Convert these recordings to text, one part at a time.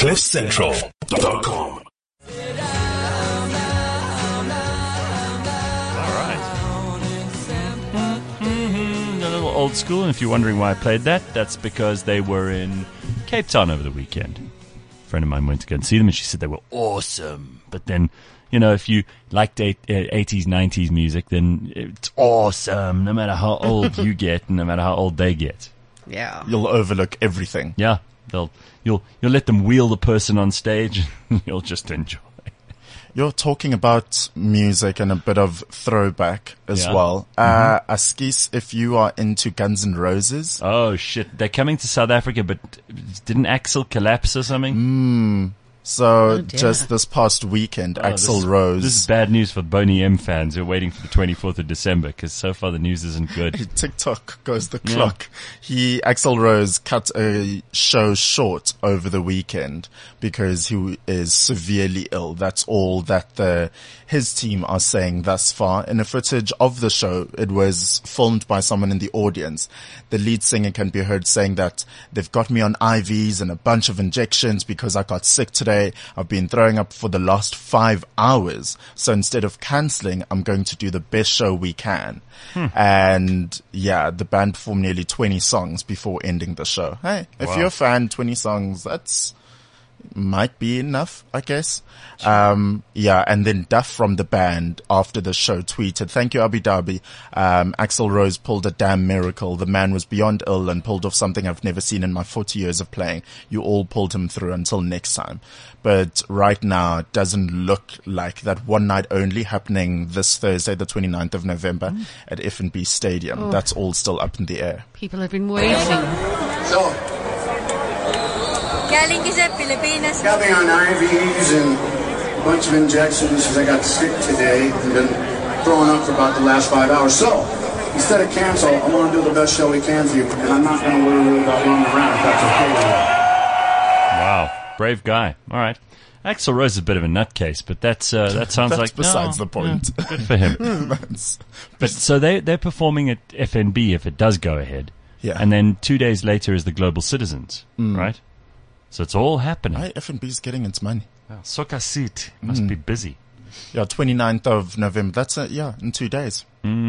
CliffCentral.com. A little old school, and if you're wondering why I played that, that's because they were in Cape Town over the weekend. A friend of mine went to go and see them, and she said they were awesome. But then, you know, if you liked 80s, 90s music, then it's awesome, no matter how old you get and no matter how old they get. Yeah. You'll overlook everything. Yeah, you'll let them wheel the person on stage, and you'll just enjoy. You're talking about music and a bit of throwback as well. Askis, if you are into Guns N' Roses. Oh, shit. They're coming to South Africa, but didn't Axl collapse or something? So just this past weekend, Axl Rose. This is bad news for Boney M fans who are waiting for the 24th of December, because so far the news isn't good. TikTok goes the clock. Axl Rose cut a show short over the weekend because he is severely ill. That's all that his team are saying thus far. In the footage of the show, it was filmed by someone in the audience. The lead singer can be heard saying that they've got me on IVs and a bunch of injections because I got sick today. I've been throwing up for the last 5 hours. So instead of cancelling, I'm going to do the best show we can. And yeah, the band performed nearly 20 songs before ending the show. Hey, if you're a fan, 20 songs, that's might be enough, I guess. And then Duff from the band after the show tweeted, "Thank you, Abu Dhabi. Axl Rose pulled a damn miracle. The man was beyond ill and pulled off something I've never seen in my 40 years of playing. You all pulled him through until next time." But right now, it doesn't look like that one night only happening this Thursday, the 29th of November at F&B Stadium. That's all still up in the air. People have been waiting. So, got me on IVs and a bunch of injections because I got sick today and been throwing up for about the last 5 hours. So, instead of cancel, I want to do the best show we can for you, and I'm not going to worry about running around if that's okay with you. Wow, brave guy. All right. Axl Rose is a bit of a nutcase, but that sounds like besides the point. Yeah, good for him. But so they're performing at FNB if it does go ahead. Yeah. And then 2 days later is the Global Citizens, right? So it's all happening. FNB is getting its money. Wow. Soca Seat must be busy. Yeah, 29th of November. That's in 2 days.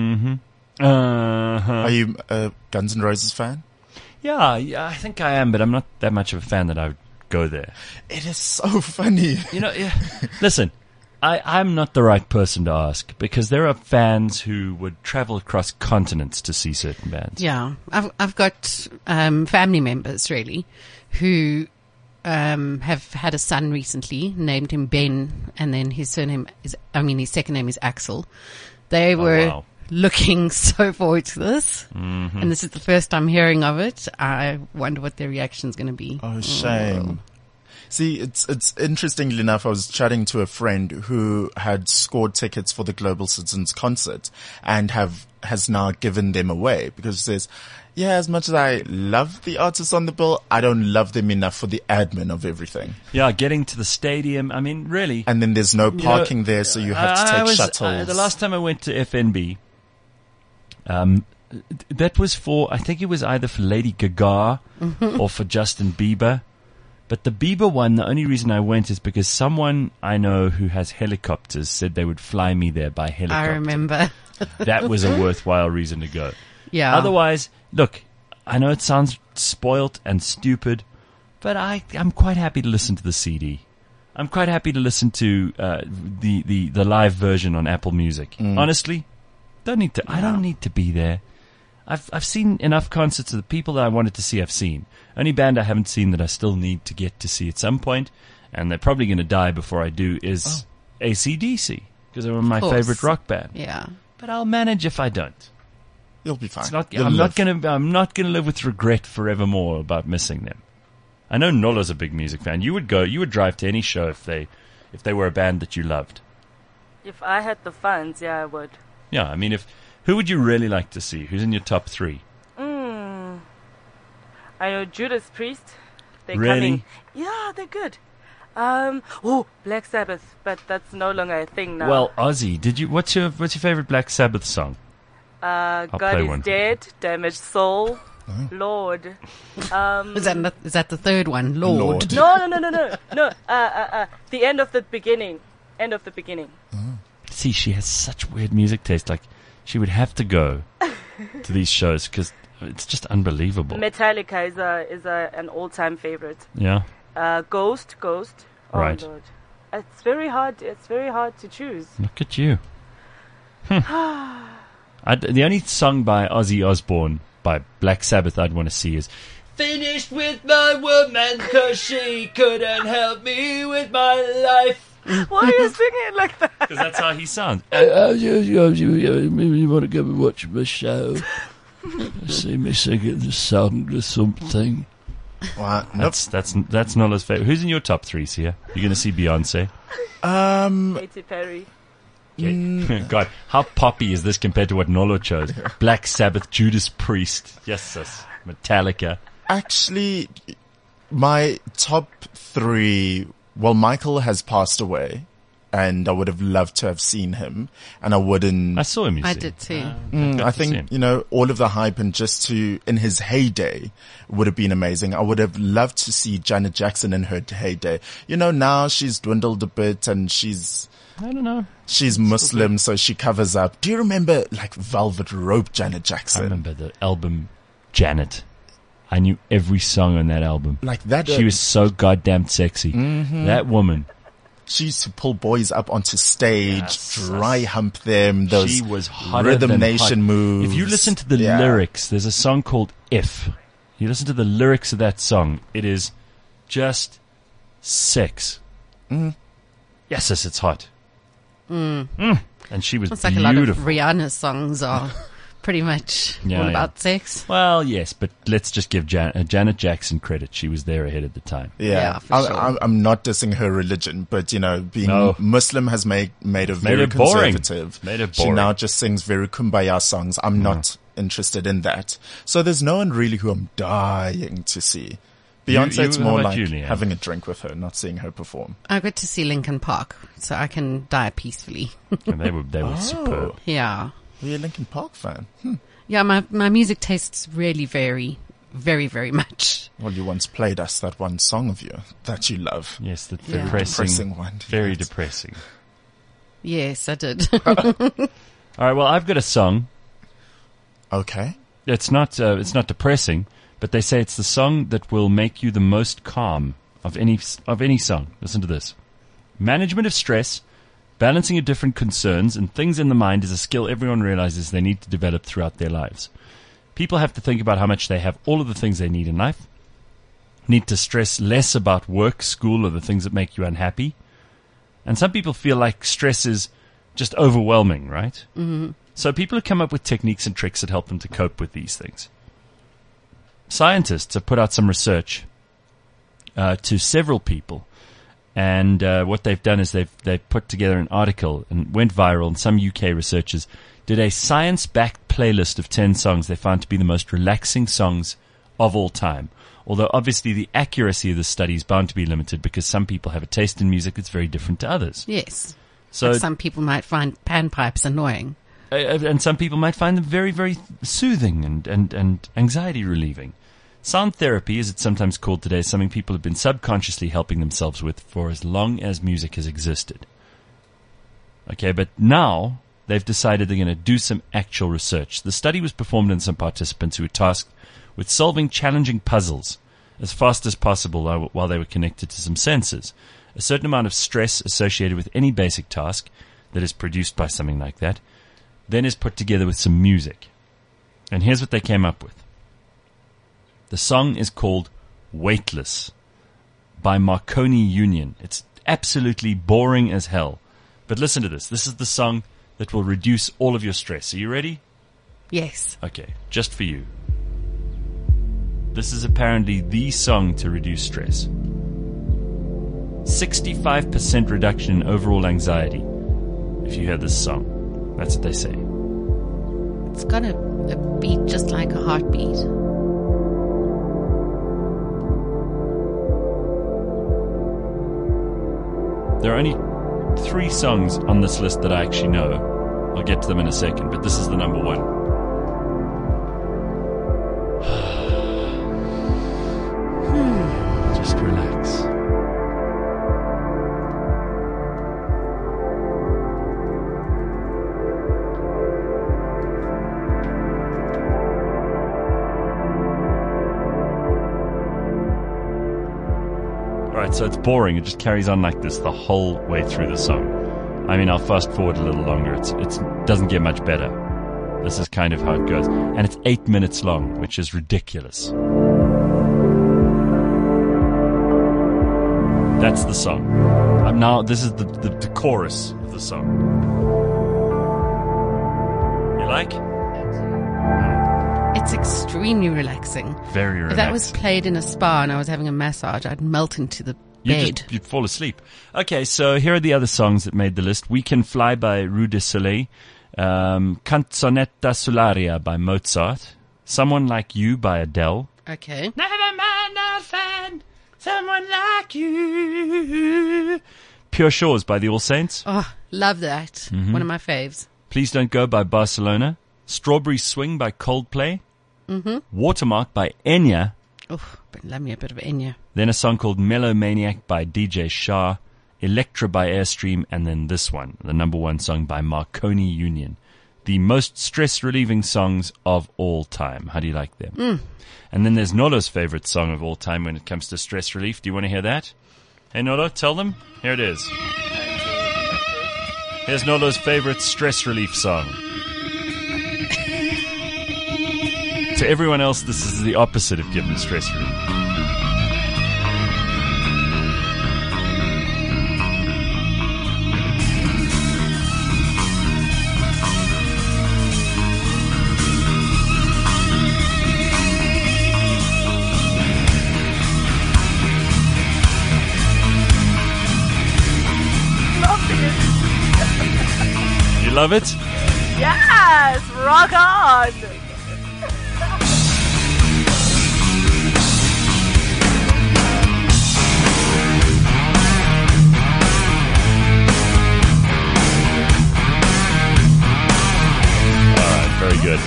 Are you a Guns N' Roses fan? Yeah, I think I am, but I'm not that much of a fan that I would go there. It is so funny. You know, listen, I'm not the right person to ask because there are fans who would travel across continents to see certain bands. Yeah. I've got family members, really, who have had a son recently, named him Ben, and then his second name is Axel. They were looking so forward to this, and this is the first time hearing of it. I wonder what their reaction is going to be. Oh, shame. See, it's interestingly enough, I was chatting to a friend who had scored tickets for the Global Citizens concert and has now given them away because it says, yeah, as much as I love the artists on the bill, I don't love them enough for the admin of everything. Yeah, getting to the stadium, I mean, really. And then there's no parking there, so you have to take shuttles. The last time I went to FNB, that was I think it was either for Lady Gaga or for Justin Bieber. But the Bieber one, the only reason I went is because someone I know who has helicopters said they would fly me there by helicopter. I remember. That was a worthwhile reason to go. Yeah. Otherwise, look, I know it sounds spoilt and stupid, but I'm quite happy to listen to the CD. I'm quite happy to listen to the live version on Apple Music. Honestly, I don't need to be there. I've seen enough concerts of the people that I wanted to see. I've seen. Only band I haven't seen that I still need to get to see at some point, and they're probably going to die before I do, is AC/DC, because they're my favorite rock band. Yeah. But I'll manage if I don't. You'll be fine. I'm not gonna live with regret forevermore about missing them. I know Nolo's a big music fan. You would drive to any show if they were a band that you loved. If I had the funds, yeah, I would. Yeah, I mean, who would you really like to see? Who's in your top 3? I know Judas Priest. They're really? coming. Yeah, they're good. Black Sabbath, but that's no longer a thing now. Well, Ozzy, what's your favorite Black Sabbath song? God is Dead, Damaged Soul. Lord. Is that the third one? Lord. No. The end of the beginning. See, she has such weird music taste. Like, she would have to go to these shows because it's just unbelievable. Metallica is an all-time favorite. Yeah. Ghost. Oh, Right. Lord. It's very hard to choose. Look at you. The only song by Ozzy Osbourne by Black Sabbath I'd want to see is "Finished with my woman 'cause she couldn't help me with my life." Why are you singing it like that? Because that's how he sounds. You want to go and watch my show? See me singing the song or something. Well, nope. That's Nola's favorite. Who's in your top three, Sia? You're going to see Beyonce? Katy Perry. Okay. God, how poppy is this compared to what Nolo chose? Black Sabbath, Judas Priest, yes, Metallica. Actually, my top three. Well, Michael has passed away, and I would have loved to have seen him, and I wouldn't. I saw him. I did too. I think, all of the hype and just in his heyday would have been amazing. I would have loved to see Janet Jackson in her heyday. Now she's dwindled a bit and I don't know. She's Muslim, so she covers up. Do you remember Velvet Rope Janet Jackson? I remember the album Janet. I knew every song on that album. Like that. She was so goddamn sexy. Mm-hmm. That woman. She used to pull boys up onto stage, dry hump them, those she was hotter Rhythm than Nation hot. moves. If you listen to the lyrics, there's a song called If. You listen to the lyrics of that song, it is just sex. Yes, it's hot. And she was It's like beautiful. a lot of Rihanna's songs are pretty much all about sex. Well, yes, but let's just give Janet Jackson credit. She was there ahead of the time. Yeah, for sure. I'm not dissing her religion, but being Muslim has made her very conservative. Made her boring. She now just sings very kumbaya songs. I'm not interested in that. So there's no one really who I'm dying to see. Beyonce, it's more like having a drink with her, not seeing her perform. I got to see Linkin Park, so I can die peacefully. And they were superb. Yeah. Are you a Linkin Park fan? Yeah, my music tastes really vary very, very much. Well, you once played us that one song of you that you love. Yes, the depressing one. Very depressing. Yes, I did. All right, well, I've got a song. Okay. It's not depressing, but they say it's the song that will make you the most calm of any song. Listen to this. Management of stress, balancing of different concerns and things in the mind is a skill everyone realizes they need to develop throughout their lives. People have to think about how much they have all of the things they need in life, need to stress less about work, school, or the things that make you unhappy. And some people feel like stress is just overwhelming, right? Mm-hmm. So people have come up with techniques and tricks that help them to cope with these things. Scientists have put out some research to several people. And what they've done is they've put together an article and went viral. And some UK researchers did a science-backed playlist of 10 songs they found to be the most relaxing songs of all time. Although obviously the accuracy of the study is bound to be limited because some people have a taste in music that's very different to others. Yes. So like some people might find panpipes annoying. And some people might find them very, very soothing and anxiety relieving. Sound therapy, as it's sometimes called today, is something people have been subconsciously helping themselves with for as long as music has existed. Okay, but now they've decided they're going to do some actual research. The study was performed on some participants who were tasked with solving challenging puzzles as fast as possible while they were connected to some sensors. A certain amount of stress associated with any basic task that is produced by something like that then is put together with some music. And here's what they came up with. The song is called Weightless by Marconi Union. It's absolutely boring as hell. But listen to this. This is the song that will reduce all of your stress. Are you ready? Yes. Okay, just for you. This is apparently the song to reduce stress. 65% reduction in overall anxiety if you hear this song. That's what they say. It's got a beat just like a heartbeat. There are only 3 songs on this list that I actually know. I'll get to them in a second, but this is the number one. Alright, so it's boring. It just carries on like this the whole way through the song. I mean, I'll fast forward a little longer. It doesn't get much better. This is kind of how it goes. And it's 8 minutes long, which is ridiculous. That's the song. Now, this is the chorus of the song. You like? It's extremely relaxing. Very relaxing. If that was played in a spa and I was having a massage, I'd melt into the bed. You'd fall asleep. Okay, so here are the other songs that made the list. We Can Fly by Rue du Soleil. Canzonetta sull'aria by Mozart. Someone Like You by Adele. Okay. Never mind, I'll find someone like you. Pure Shores by the All Saints. Oh, love that. One of my faves. Please Don't Go by Barcelona. Strawberry Swing by Coldplay. Watermark by Enya. Oh, but love me a bit of Enya. Then a song called Melomaniac by DJ Shah. Electra by Airstream. And then this one, the number one song by Marconi Union. The most stress-relieving songs of all time. How do you like them? And then there's Nolo's favorite song of all time when it comes to stress relief. Do you want to hear that? Hey, Nolo, tell them. Here it is. Here's Nolo's favorite stress relief song. To everyone else, this is the opposite of giving stress relief. You love it? Yes! Rock on! Very good.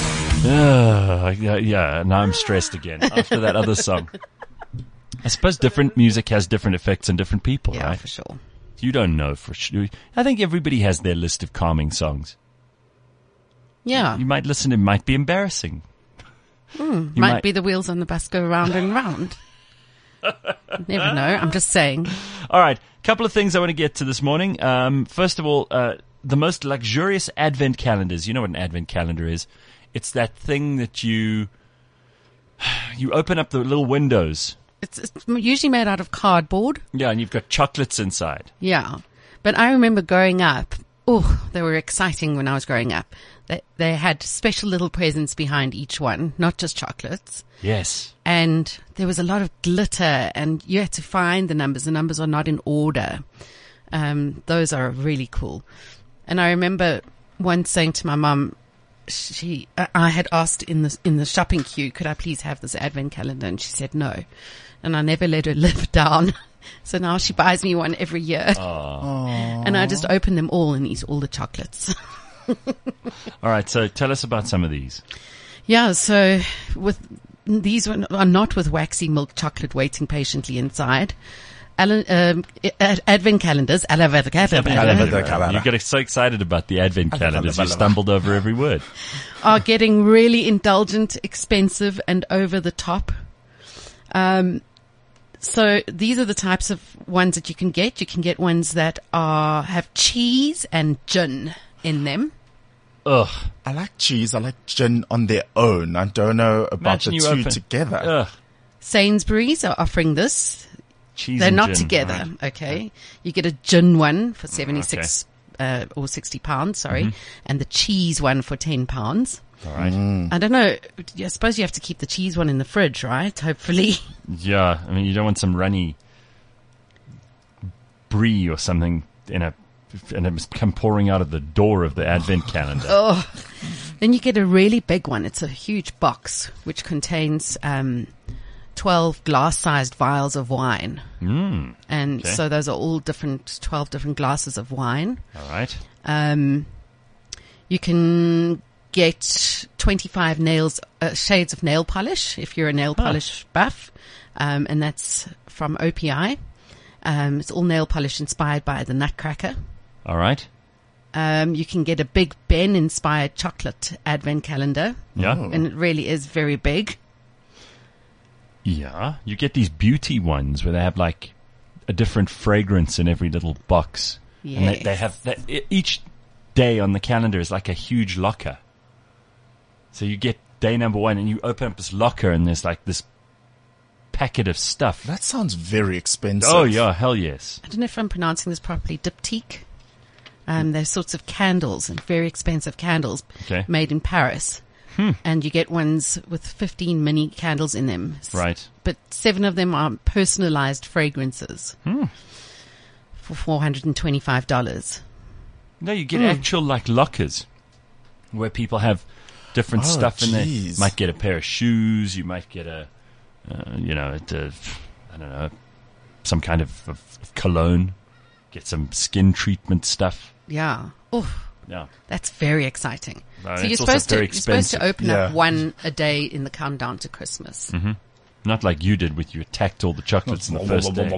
Yeah, now I'm stressed again after that other song. I suppose different music has different effects on different people, Yeah, right? for sure. You don't know for sure. I think everybody has their list of calming songs. Yeah. You might listen, it might be embarrassing. You Might be the wheels on the bus go round and round. Never know. I'm just saying. All right, a couple of things I want to get to this morning. First of all, the most luxurious advent calendars. You know what an advent calendar is? It's that thing that you open up the little windows. It's usually made out of cardboard. Yeah, and you've got chocolates inside. Yeah. But I remember growing up, they were exciting when I was growing up. They had special little presents behind each one, not just chocolates. Yes. And there was a lot of glitter, and you had to find the numbers. The numbers are not in order. Those are really cool. And I remember once saying to my mum, I had asked in the shopping queue, could I please have this advent calendar? And she said no. And I never let her live down. So now she buys me one every year. And I just open them all and eat all the chocolates. All right, so tell us about some of these. Yeah, so these are not with waxy milk chocolate waiting patiently inside. Advent calendars. You get so excited about the advent calendars, you stumbled over every word. Are getting really indulgent, expensive, and over the top. So these are the types of ones that you can get. You can get ones that have cheese and gin in them. Ugh. I like cheese. I like gin on their own. I don't know about Imagine the you two open- together. Ugh. Sainsbury's are offering this. Cheese They're and not gin, together. right. Okay. You get a gin one for 76 or 60 pounds, sorry, and the cheese one for 10 pounds. All right. I don't know. I suppose you have to keep the cheese one in the fridge, right? Hopefully. Yeah, I mean, you don't want some runny brie or something and it must come pouring out of the door of the advent calendar. Then you get a really big one. It's a huge box which contains 12 glass-sized vials of wine. And okay. so those are all 12 different glasses of wine. All right. You can get 25 shades of nail polish if you're a nail polish buff. And that's from OPI. It's all nail polish inspired by the Nutcracker. All right. You can get a Big Ben inspired chocolate advent calendar. Yeah. And it really is very big. Yeah. You get these beauty ones where they have like a different fragrance in every little box. Yes. And they have that each day on the calendar is like a huge locker. So you get day number 1 and you open up this locker and there's like this packet of stuff. That sounds very expensive. Oh yeah, hell yes. I don't know if I'm pronouncing this properly. Diptyque. They're sorts of candles, and very expensive candles made in Paris. And you get ones with 15 mini candles in them. Right. But 7 of them are personalized fragrances for $425. No, you get actual like lockers where people have different stuff in there. You might get a pair of shoes. You might get I don't know, some kind of cologne. Get some skin treatment stuff. Yeah. Oh, Yeah. that's very exciting. No, So it's you're also supposed very to expensive. open Yeah. up one a day in the countdown to Christmas. Not like you did with you attacked all the chocolates in the first day.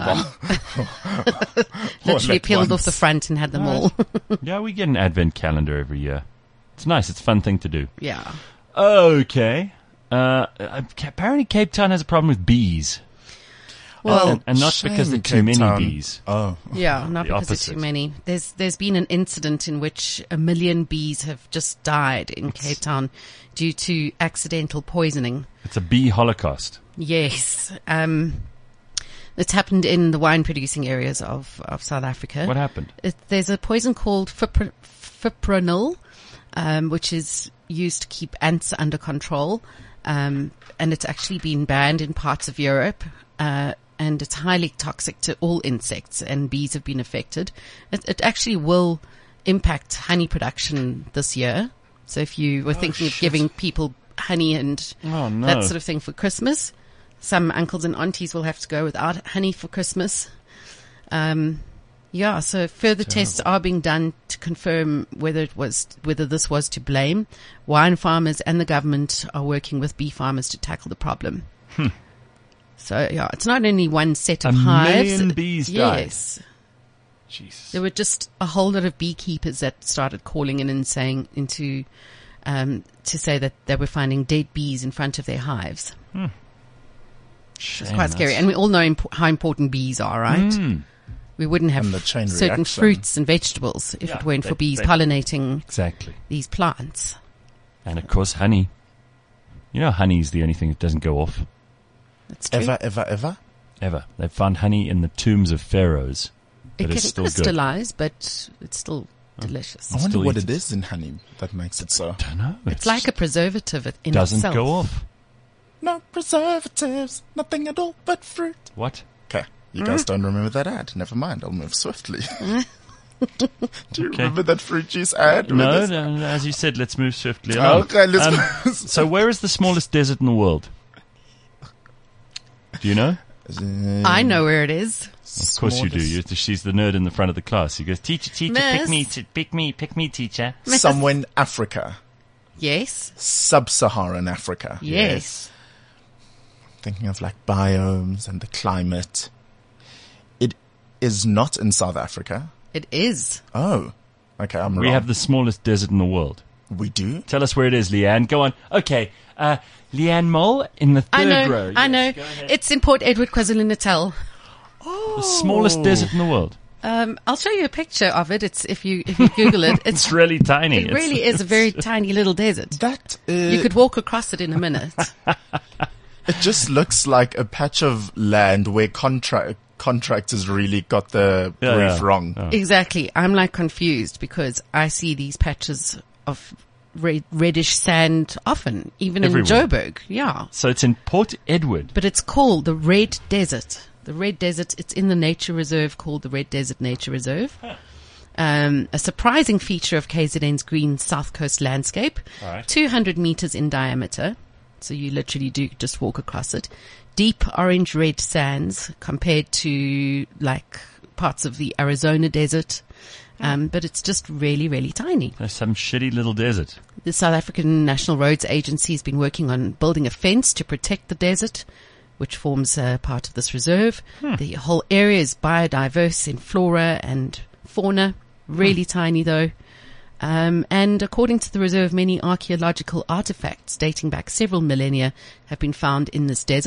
Literally at peeled off once. the front and had them all. Yeah, we get an advent calendar every year. It's nice. It's a fun thing to do. Yeah. Okay. Apparently Cape Town has a problem with bees. Well, And not shame, because there are too Cape many Town. bees. Oh. yeah, not The because there's opposite. too many. There's been an incident in which 1 million bees have just died in Cape Town due to accidental poisoning. It's a bee holocaust. Yes. It's happened in the wine producing areas of South Africa. What happened? There's a poison called fipronil, which is used to keep ants under control. And it's actually been banned in parts of Europe. And it's highly toxic to all insects, and bees have been affected. It actually will impact honey production this year. So if you were thinking of giving people honey and Oh, no. that sort of thing for Christmas, some uncles and aunties will have to go without honey for Christmas. So further tests are being done to confirm whether this was to blame. Wine farmers and the government are working with bee farmers to tackle the problem. So yeah, it's not only one set of 1 hives. million bees died. Yes. Jesus. There were just a whole lot of beekeepers that started calling in and saying to say that they were finding dead bees in front of their hives. It's quite scary. And we all know how important bees are, right? We wouldn't have And the chain certain reaction. fruits and vegetables if Yeah, it weren't for they- bees they- pollinating Exactly. these plants. And of course, honey. You know, honey's the only thing that doesn't go off. That's true. Ever? Ever. They've found honey in the tombs of pharaohs. It That can is still good. crystallize, but it's still delicious. I wonder Still what eat it is in honey that makes it so. Don't know. It's like a preservative in doesn't itself. go off. No preservatives, nothing at all but fruit. What? Okay, you guys don't remember that ad. Never mind, I'll move swiftly. Do you remember that fruit juice ad? No, With no, as you said, let's move swiftly along. Okay, let's So where is the smallest desert in the world? Do you know? I know where it is. Of course you do. She's the nerd in the front of the class. He goes, teacher, Miss. pick me, teacher. Somewhere in Africa. Yes. Sub-Saharan Africa. Yes. Thinking of like biomes and the climate. It is not in South Africa. It is. Oh. Okay, I'm wrong. We have the smallest desert in the world. We do? Tell us where it is, Leanne. Go on. Okay. Leanne Mole in the I third know. row. I Yes, know. go ahead. It's in Port Edward, KwaZulu-Natal. The smallest desert in the world. I'll show you a picture of it. It's if you Google it. It's really tiny. It really is a very tiny little desert. That You could walk across it in a minute. it just looks like a patch of land where contractors really got the Yeah, brief yeah. wrong. Yeah. Exactly. I'm like confused because I see these patches of reddish sand often, even Everywhere. in Joburg. Yeah. So it's in Port Edward. But it's called the Red Desert. The Red Desert, it's in the nature reserve called the Red Desert Nature Reserve. A surprising feature of KZN's green South Coast landscape. All right. 200 meters in diameter. So you literally do just walk across it. Deep orange-red sands compared to like parts of the Arizona desert. But it's just really, really tiny. There's some shitty little desert. The South African National Roads Agency has been working on building a fence to protect the desert, which forms part of this reserve. The whole area is biodiverse in flora and fauna. Really tiny though. And according to the reserve, many archaeological artifacts dating back several millennia have been found in this desert.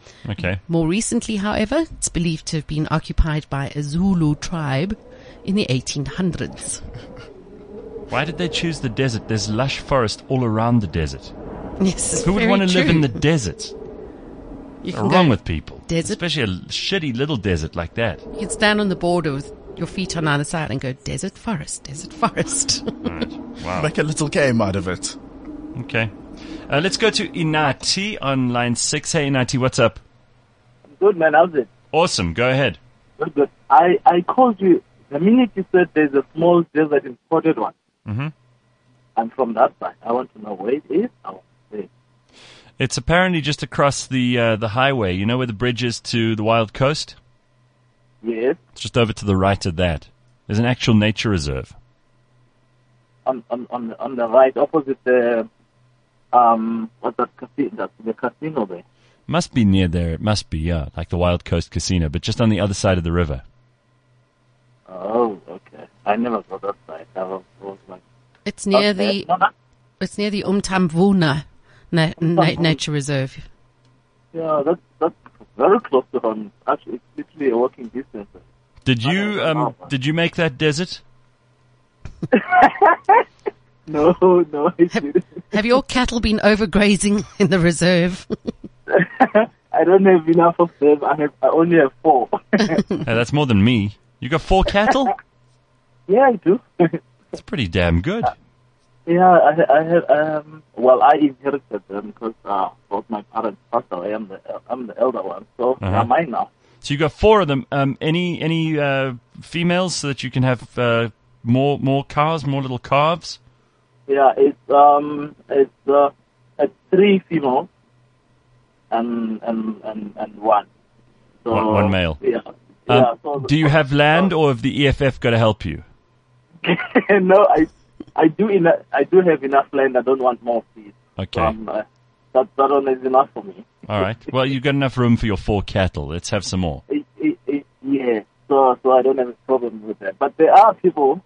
Okay. More recently, however, it's believed to have been occupied by a Zulu tribe in the 1800s. Why did they choose the desert? There's lush forest all around the desert. Yes, Who would want to live in the desert? You What's can wrong go with people? desert. Especially a shitty little desert like that. You can stand on the border with your feet on either side and go desert, forest, desert, forest. Right. Wow. Make a little game out of it. Okay. Let's go to Inati on line 6. Hey, Inati, what's up? Good, man. How's it? Awesome. Go ahead. Good, good. I called you the minute you said there's a small desert in Spotted One. Mm-hmm. I'm from that side. I want to know where it is. I want to see. It's apparently just across the highway. You know where the bridge is to the Wild Coast? Yes. It's just over to the right of that. There's an actual nature reserve. On the right, opposite the what's that casino? That's the casino there. Must be near there. It must be, yeah, like the Wild Coast Casino, but just on the other side of the river. Oh, okay. I never got that side. I was like, It's near okay. it's near the Umtamvuna nature reserve. Yeah, that's very close to home. Actually, it's literally a walking distance. Did you make that desert? No, I didn't. Have your cattle been overgrazing in the reserve? I don't have enough of them. I only have 4. Hey, that's more than me. You got 4 cattle? Yeah, I do. That's pretty damn good. Yeah, I have. Well, I inherited them because both my parents passed away. I'm the elder one, so they're mine now. So you got 4 of them. Any females so that you can have more cows, more little calves? Yeah, it's 3 females and 1. So, One male. Yeah. Do you have land, or have the EFF got to help you? No, I do have enough land. I don't want more seeds. Okay. That one is enough for me. All right. Well, you've got enough room for your 4 cattle. Let's have some more. Yeah. So I don't have a problem with that. But there are people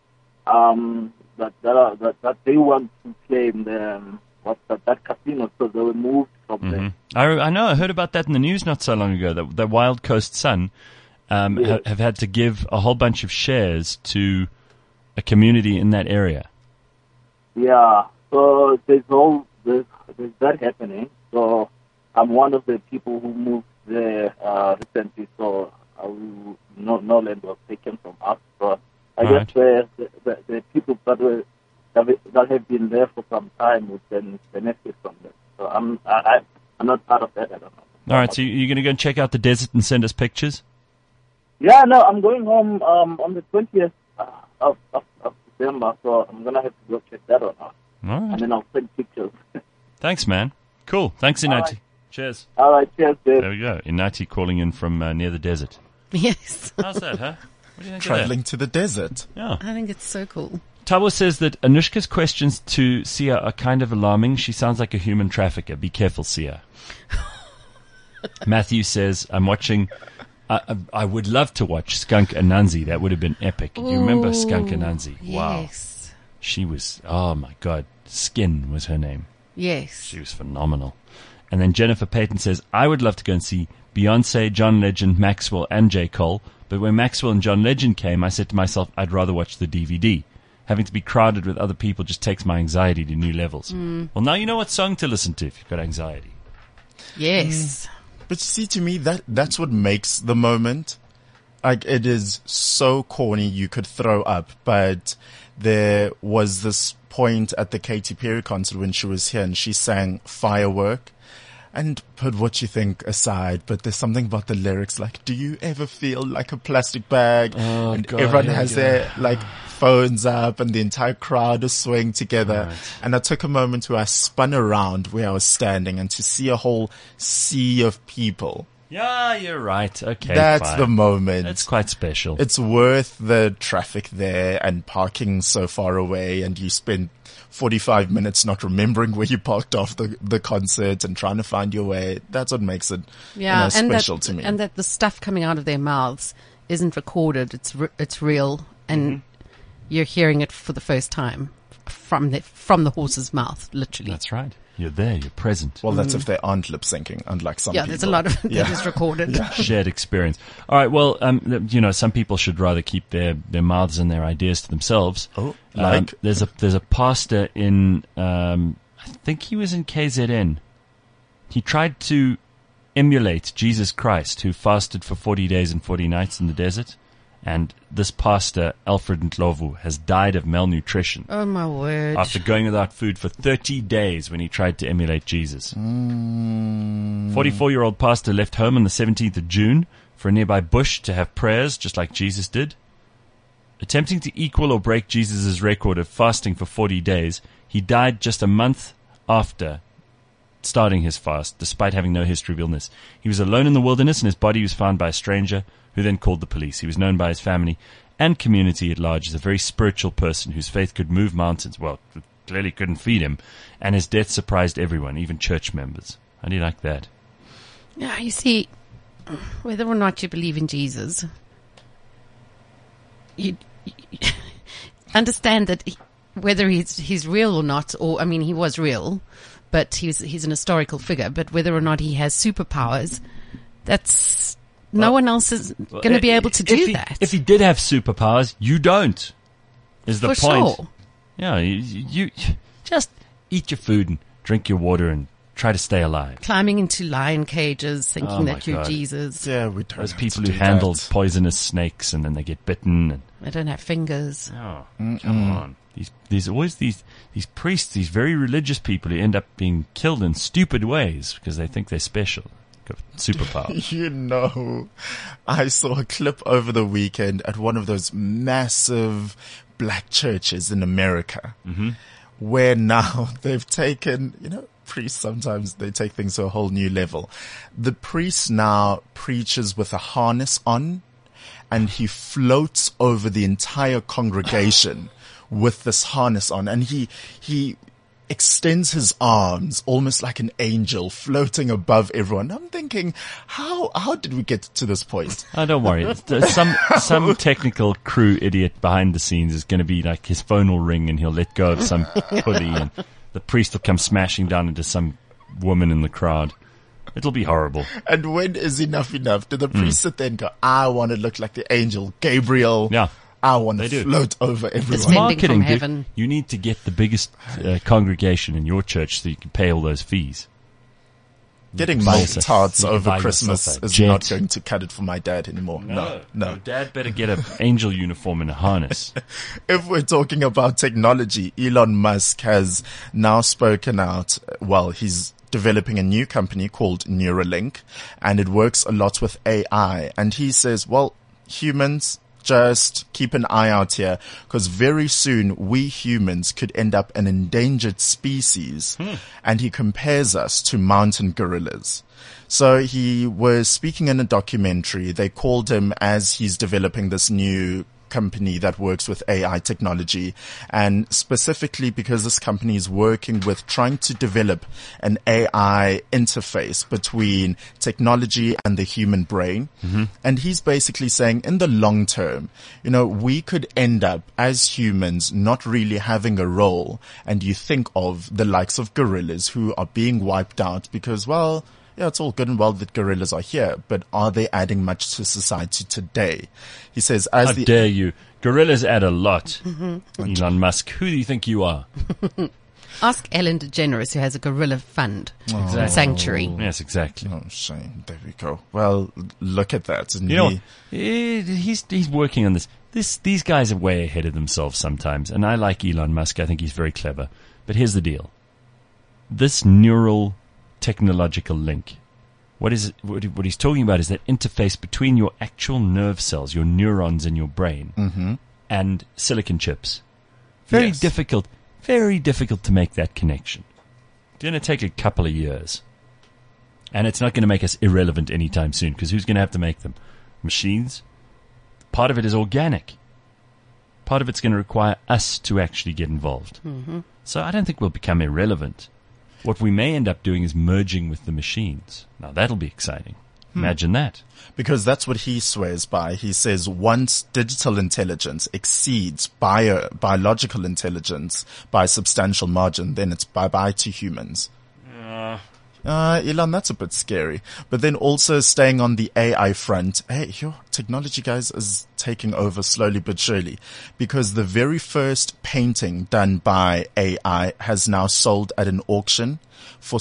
that they want to claim that casino, so they were moved from there. I know. I heard about that in the news not so long ago. That the Wild Coast Sun have had to give a whole bunch of shares to a community in that area. Yeah. So there's that happening. So I'm one of the people who moved there recently. So no land was taken from us. So I guess the people that have been there for some time would then benefit from that. So I'm not part of that. I don't know. All right. So you're going to go and check out the desert and send us pictures? Yeah. No, I'm going home on the 20th of December. So I'm gonna have to go check that out. All right. And then I'll send pictures. Thanks, man. Cool. Thanks, Inati. Right. Cheers. All right. Cheers, Dave. There we go. Inati calling in from near the desert. Yes. How's that, huh? What do you think Traveling to the desert. of that? Yeah. I think it's so cool. Tabo says that Anushka's questions to Sia are kind of alarming. She sounds like a human trafficker. Be careful, Sia. Matthew says, I'm watching... I would love to watch Skunk Anansi. That would have been epic. Do you remember Skunk Anansi? Wow. Yes. She was, oh my God, Skin was her name. Yes. She was phenomenal. And then Jennifer Payton says, I would love to go and see Beyonce, John Legend, Maxwell, and J. Cole. But when Maxwell and John Legend came, I said to myself, I'd rather watch the DVD. Having to be crowded with other people just takes my anxiety to new levels. Well, now you know what song to listen to if you've got anxiety. Yes. But see, to me, that's what makes the moment. Like, it is so corny you could throw up, but there was this point at the Katy Perry concert when she was here and she sang Firework. And put what you think aside, but there's something about the lyrics, like, do you ever feel like a plastic bag? Oh, and God, everyone here has we go. their, like, phones up and the entire crowd is swaying together. Right. And I took a moment where I spun around where I was standing and to see a whole sea of people. Yeah, you're right. Okay, That's fine. the moment. That's quite special. It's worth the traffic there and parking so far away, and you spend 45 minutes not remembering where you parked off the concert and trying to find your way. That's what makes it special to me. And that the stuff coming out of their mouths isn't recorded. It's real, and you're hearing it for the first time from the horse's mouth, literally. That's right. You're there. You're present. Well, that's if they aren't lip syncing, unlike some Yeah, people. there's a lot of that is recorded. Shared experience. All right. Well, some people should rather keep their mouths and their ideas to themselves. Oh, like? There's a pastor in, I think he was in KZN. He tried to emulate Jesus Christ, who fasted for 40 days and 40 nights in the desert. And this pastor, Alfred Ndlovu, has died of malnutrition. Oh, my word. After going without food for 30 days when he tried to emulate Jesus. 44-year-old pastor left home on the 17th of June for a nearby bush to have prayers, just like Jesus did. Attempting to equal or break Jesus' record of fasting for 40 days, he died just a month after starting his fast, despite having no history of illness. He was alone in the wilderness, and his body was found by a stranger, who then called the police. He was known by his family and community at large as a very spiritual person whose faith could move mountains. Well, it clearly couldn't feed him, and his death surprised everyone, even church members. How do you like that? Yeah, you see, whether or not you believe in Jesus, you understand that whether he's real or not, or, I mean, he was real, but he's an historical figure, but whether or not he has superpowers, that's... No one else is going to be able to do that. If he did have superpowers, you don't. Is the For point? sure. Yeah, you just eat your food and drink your water and try to stay alive. Climbing into lion cages, thinking Oh my that you're God. Jesus. Yeah, we don't Those have people to who do handle that. poisonous snakes and then they get bitten. And, They don't have fingers. oh, come on. There's always these priests, these very religious people who end up being killed in stupid ways because they think they're special. Got superpowers. You know, I saw a clip over the weekend at one of those massive black churches in America, where now they've taken, priests, sometimes they take things to a whole new level. The priest now preaches with a harness on, and he floats over the entire congregation with this harness on, and he extends his arms almost like an angel floating above everyone. I'm thinking, how did we get to this point? Oh, don't worry. Some technical crew idiot behind the scenes is going to be like his phone will ring and he'll let go of some pulley and the priest will come smashing down into some woman in the crowd. It'll be horrible. And when is enough enough? Did the priest sit there and go, I want to look like the angel Gabriel? Yeah. I want They to do. float over everyone. It's Mending Marketing, from dude. heaven. You need to get the biggest congregation in your church so you can pay all those fees. Getting Salsa. my tarts You can over buy Christmas yourself a is jet. not going to cut it for my dad anymore. No. Your dad better get an angel uniform and a harness. If we're talking about technology, Elon Musk has now spoken out. Well, he's developing a new company called Neuralink, and it works a lot with AI. And he says, well, humans, just keep an eye out here, because very soon we humans could end up an endangered species. And he compares us to mountain gorillas. So he was speaking in a documentary. They called him, as he's developing this new company that works with AI technology, and specifically because this company is working with trying to develop an AI interface between technology and the human brain. And he's basically saying in the long term, we could end up as humans not really having a role. And you think of the likes of gorillas who are being wiped out because, well, yeah, it's all good and well that gorillas are here, but are they adding much to society today? He says, How dare you? Gorillas add a lot. Elon Musk, who do you think you are? Ask Ellen DeGeneres, who has a gorilla fund sanctuary. Yes, exactly. Oh, shame. There we go. Well, look at that. And He's working on this. These guys are way ahead of themselves sometimes, and I like Elon Musk. I think he's very clever. But here's the deal. This neural technological link, what he's talking about is that interface between your actual nerve cells, your neurons in your brain, and silicon chips. Very difficult to make that connection. It's going to take a couple of years. And it's not going to make us irrelevant anytime soon, because who's going to have to make them? Machines? Part of it is organic. Part of it's going to require us to actually get involved. So I don't think we'll become irrelevant. What we may end up doing is merging with the machines. Now that'll be exciting. Imagine that. Because that's what he swears by. He says once digital intelligence exceeds biological intelligence by a substantial margin, then it's bye-bye to humans. Elon, that's a bit scary. But then also staying on the AI front, hey, your technology, guys, is taking over slowly but surely, because the very first painting done by AI has now sold at an auction for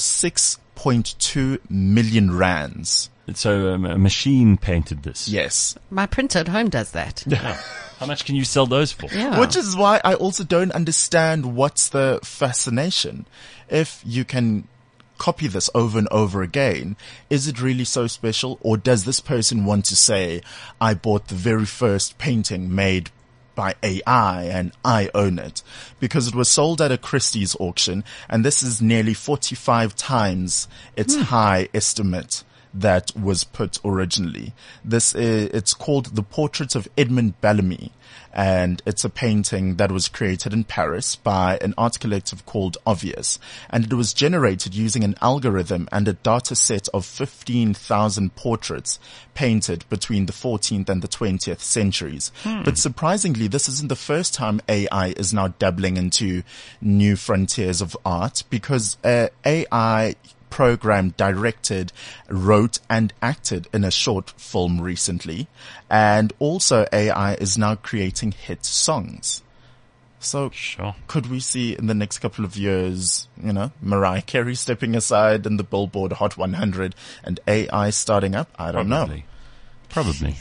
6.2 million rands. So a machine painted this. Yes. My printer at home does that. How much can you sell those for? Yeah. Which is why I also don't understand what's the fascination. If you can copy this over and over again, is it really so special? Or does this person want to say, I bought the very first painting made by AI and I own it? Because it was sold at a Christie's auction, and this is nearly 45 times its high estimate that was put originally. It's called The Portrait of Edmund Bellamy, and it's a painting that was created in Paris by an art collective called Obvious, and it was generated using an algorithm and a data set of 15,000 portraits painted between the 14th and the 20th centuries. But surprisingly, this isn't the first time AI is now dabbling into new frontiers of art, because AI programmed, directed, wrote and acted in a short film recently. And also AI is now creating hit songs. So Sure. could we see in the next couple of years, Mariah Carey stepping aside in the Billboard Hot 100 and AI starting up? I don't know. Probably.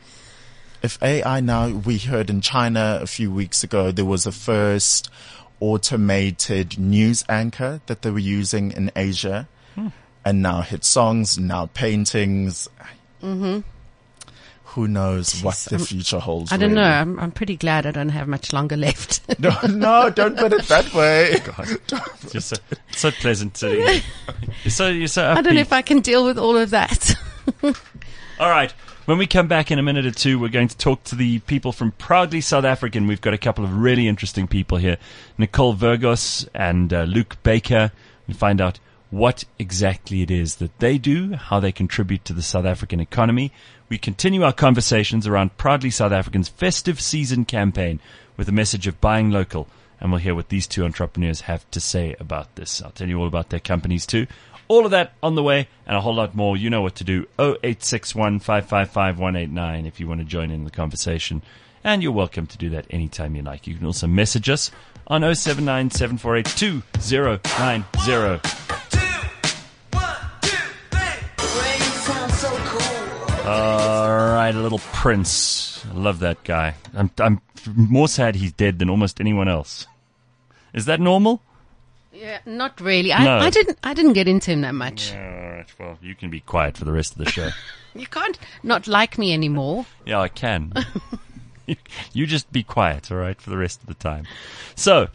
If AI now, we heard in China a few weeks ago, there was a first automated news anchor that they were using in Asia, and now hit songs, now paintings. Mm-hmm. Who knows what the future holds? I don't really. know. I'm pretty glad I don't have much longer left. No, don't put it that way. You're so pleasant to You're so upbeat. I don't know if I can deal with all of that. All right. When we come back in a minute or two, we're going to talk to the people from Proudly South African. We've got a couple of really interesting people here, Nicole Vergos and Luke Baker, and find out what exactly it is that they do, how they contribute to the South African economy. We continue our conversations around Proudly South African's festive season campaign with a message of buying local, and we'll hear what these two entrepreneurs have to say about this. I'll tell you all about their companies too. All of that on the way, and a whole lot more. You know what to do. 0861 555 189 if you want to join in the conversation. And you're welcome to do that anytime you like. You can also message us on 079 748 2090. All right, a little Prince. I love that guy. I'm more sad he's dead than almost anyone else. Is that normal? Yeah, not really. No. I didn't get into him that much. All right, well, you can be quiet for the rest of the show. You can't not like me anymore. Yeah, I can. You just be quiet, all right, for the rest of the time. So,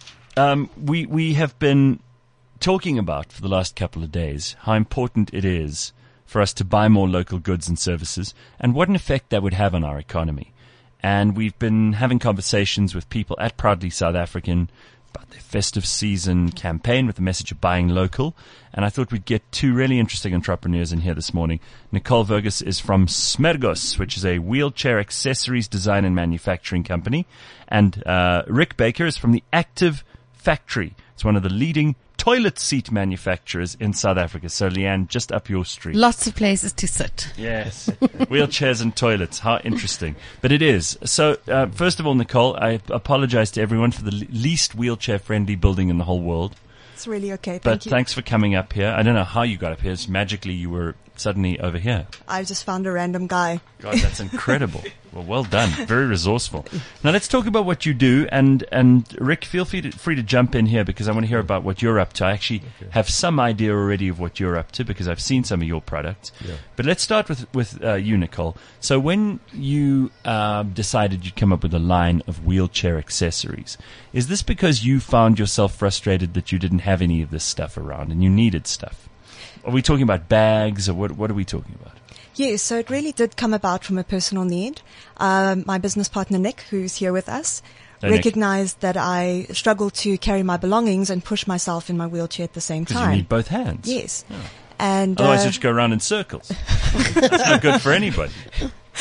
we have been talking about for the last couple of days how important it is for us to buy more local goods and services and what an effect that would have on our economy. And we've been having conversations with people at Proudly South African about their festive season campaign with the message of buying local. And I thought we'd get two really interesting entrepreneurs in here this morning. Nicole Vergos is from Smergos, which is a wheelchair accessories design and manufacturing company. And Rick Baker is from the Active Factory. It's one of the leading toilet seat manufacturers in South Africa. So, Leanne, just up your street. Lots of places to sit. Yes. Wheelchairs and toilets. How interesting. But it is. So, first of all, Nicole, I apologize to everyone for the least wheelchair-friendly building in the whole world. It's really okay. But Thank you. thanks for coming up here. I don't know how you got up here. It's magically you were suddenly over here. I just found a random guy. God, that's incredible. Well done. Very resourceful. Now let's talk about what you do. And Rick, feel free to jump in here because I want to hear about what you're up to. I actually have some idea already of what you're up to because I've seen some of your products. Yeah. But let's start with you, Nicole. So when you decided you'd come up with a line of wheelchair accessories, is this because you found yourself frustrated that you didn't have any of this stuff around and you needed stuff? Are we talking about bags or what are we talking about? Yes, so it really did come about from a personal need. My business partner, Nick, who's here with us, Hey, Nick. recognized that I struggled to carry my belongings and push myself in my wheelchair at the same Because time. you need both hands. Yes. And Otherwise you just go around in circles. That's not good for anybody.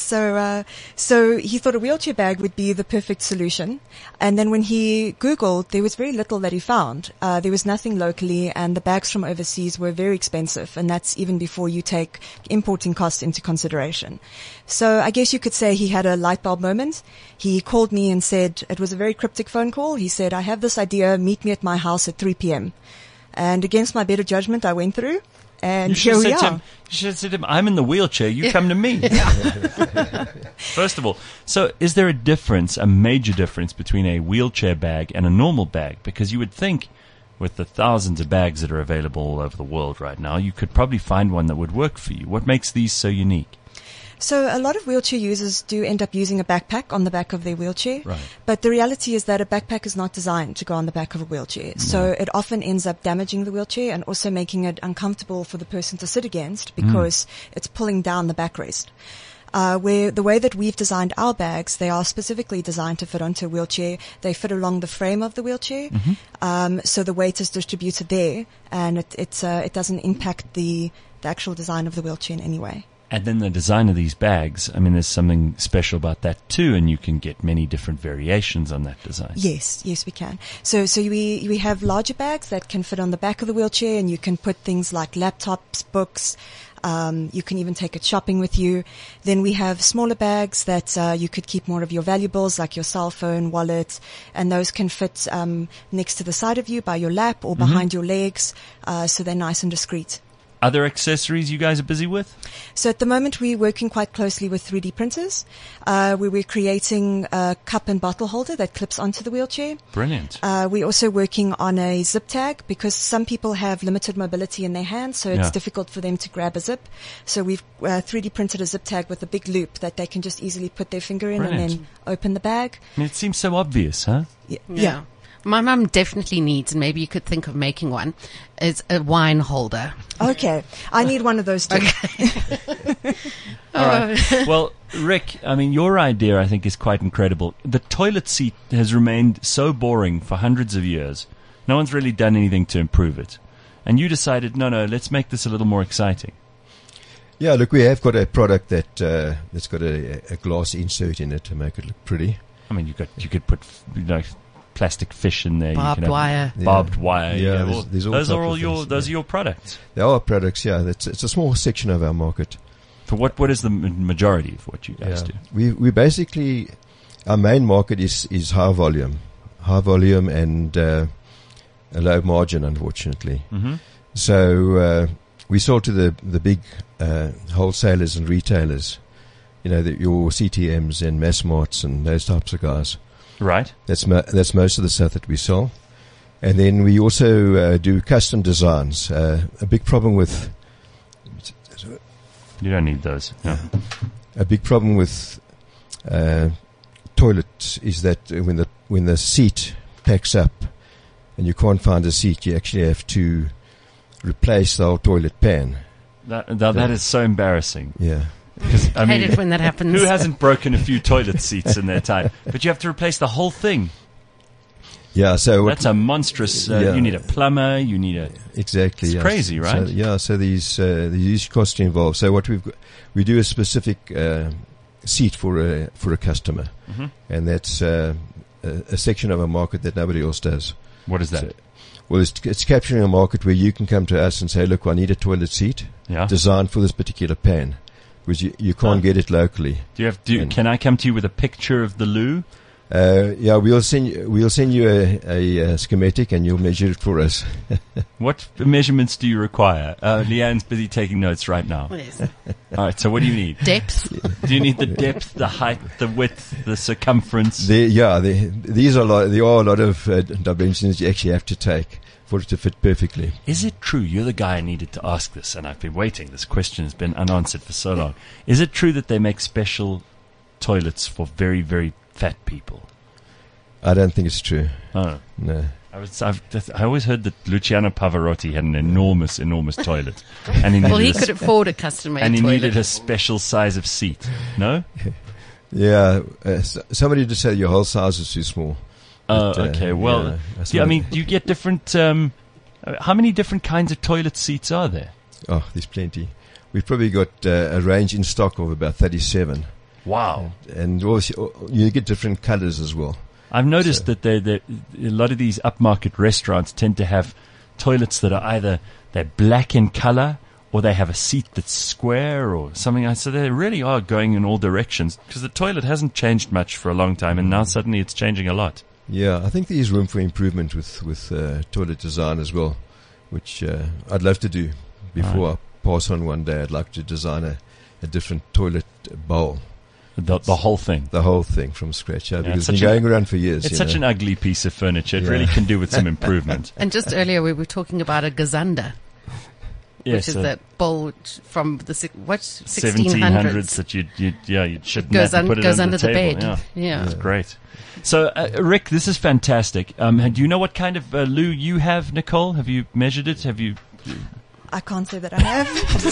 So he thought a wheelchair bag would be the perfect solution. And then when he Googled, there was very little that he found. There was nothing locally, and the bags from overseas were very expensive, and that's even before you take importing costs into consideration. So I guess you could say he had a light bulb moment. He called me and said, it was a very cryptic phone call. He said, I have this idea, meet me at my house at 3 p.m. And against my better judgment, I went through. And here we are. You should have said to him, I'm in the wheelchair, you come to me. First of all, so is there a difference, a major difference between a wheelchair bag and a normal bag? Because you would think with the thousands of bags that are available all over the world right now, you could probably find one that would work for you. What makes these so unique? So a lot of wheelchair users do end up using a backpack on the back of their wheelchair. Right. But the reality is that a backpack is not designed to go on the back of a wheelchair. So it often ends up damaging the wheelchair and also making it uncomfortable for the person to sit against because it's pulling down the backrest. Where the way that we've designed our bags, they are specifically designed to fit onto a wheelchair. They fit along the frame of the wheelchair. So the weight is distributed there, and it doesn't impact the actual design of the wheelchair in any way. And then the design of these bags, I mean, there's something special about that too, and you can get many different variations on that design. Yes, we can. So we have larger bags that can fit on the back of the wheelchair, and you can put things like laptops, books. You can even take it shopping with you. Then we have smaller bags that you could keep more of your valuables, like your cell phone, wallet, and those can fit next to the side of you by your lap or behind your legs, so they're nice and discreet. Other accessories you guys are busy with? So at the moment, we're working quite closely with 3D printers. We're creating a cup and bottle holder that clips onto the wheelchair. Brilliant. We're also working on a zip tag because some people have limited mobility in their hands, so it's difficult for them to grab a zip. So we've 3D printed a zip tag with a big loop that they can just easily put their finger in and then open the bag. I mean, it seems so obvious, huh? Yeah. My mum definitely needs, and maybe you could think of making one, is a wine holder. Okay. I need one of those too. All right. Well, Rick, I mean, your idea, I think, is quite incredible. The toilet seat has remained so boring for hundreds of years. No one's really done anything to improve it. And you decided, no, let's make this a little more exciting. Yeah, look, we have got a product that's got a glass insert in it to make it look pretty. I mean, you could put, plastic fish in there. Barbed wire. Barbed wire. Yeah, those are all your products. They are products, yeah. It's a small section of our market. For what is the majority of what you guys do? We basically, our main market is high volume and a low margin, unfortunately. So we sold to the big wholesalers and retailers, your CTMs and Massmarts and those types of guys. Right. That's most of the stuff that we sell. And then we also do custom designs. A big problem with... You don't need those. No. A big problem with toilets is that when the seat packs up and you can't find a seat, you actually have to replace the whole toilet pan. That is so embarrassing. Yeah. Because, I hate it when that happens. Who hasn't broken a few toilet seats in their time? But you have to replace the whole thing. Yeah, so that's a monstrous. You need a plumber. You need a exactly. It's crazy, right? So these costs involved. So what we do a specific seat for a customer, and that's a section of a market that nobody else does. What is that? So, well, it's capturing a market where you can come to us and say, look, I need a toilet seat designed for this particular pan. Because you can't get it locally. Can I come to you with a picture of the loo? Yeah, we'll send you a schematic and you'll measure it for us. What measurements do you require? Leanne's busy taking notes right now. Yes. All right, so what do you need? Depth. Do you need the depth, the height, the width, the circumference? There are a lot of dimensions you actually have to take for it to fit perfectly. Is it true? You're the guy I needed to ask this, and I've been waiting. This question has been unanswered for so long. Is it true that they make special toilets for very, very fat people? I don't think it's true. Oh. No. I always heard that Luciano Pavarotti had an enormous, enormous toilet. And he could afford a custom-made toilet. And he needed a special size of seat. No? Yeah. Somebody just said your whole size is too small. Oh, okay. Well, do you get different... how many different kinds of toilet seats are there? Oh, there's plenty. We've probably got a range in stock of about 37. Wow. And also, you get different colors as well. I've noticed that a lot of these upmarket restaurants tend to have toilets that are either they're black in color or they have a seat that's square or something. So they really are going in all directions because the toilet hasn't changed much for a long time, and now suddenly it's changing a lot. Yeah, I think there is room for improvement with toilet design as well, which I'd love to do. Before I pass on one day, I'd like to design a different toilet bowl. The whole thing. The whole thing from scratch, because it's it's been going around for years. It's such an ugly piece of furniture. It really can do with some improvement. And just earlier we were talking about a gazanda, which is that bowl from the 1600s that you shouldn't goes have to put it goes under under the table. bed. Yeah. That's great. So, Rick, this is fantastic. Do you know what kind of loo you have, Nicole? Have you measured it? I can't say that I have.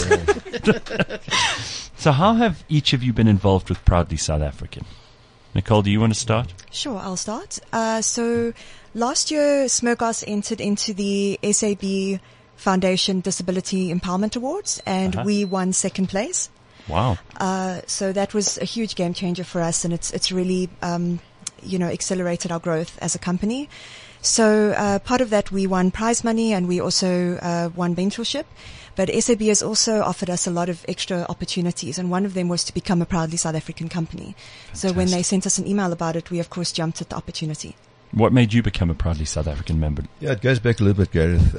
So how have each of you been involved with Proudly South African? Nicole, do you want to start? Sure, I'll start. So last year, Smergas entered into the SAB Foundation Disability Empowerment Awards, and we won second place. Wow. So that was a huge game changer for us, and it's really, accelerated our growth as a company. So part of that, we won prize money, and we also won mentorship. But SAB has also offered us a lot of extra opportunities, and one of them was to become a Proudly South African company. Fantastic. So when they sent us an email about it, we of course jumped at the opportunity. What made you become a Proudly South African member? Yeah, it goes back a little bit, Gareth.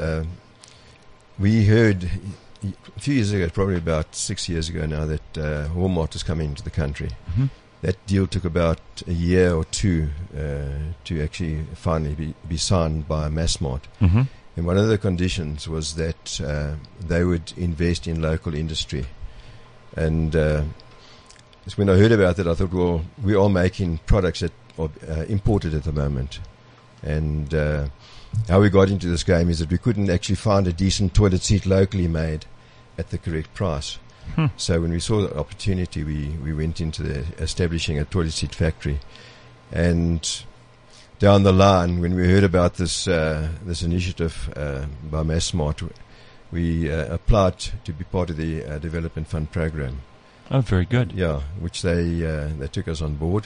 We heard a few years ago, probably about 6 years ago now, that Walmart is coming into the country. Mm-hmm. That deal took about a year or two to actually finally be signed by Massmart. Mm-hmm. And one of the conditions was that they would invest in local industry. And so when I heard about that, I thought, well, we are making products that are imported at the moment. And how we got into this game is that we couldn't actually find a decent toilet seat locally made at the correct price. So when we saw the opportunity, we went into establishing a toilet seat factory. And down the line, when we heard about this initiative by Massmart, we applied to be part of the Development Fund program. Oh, very good. Yeah, which they took us on board.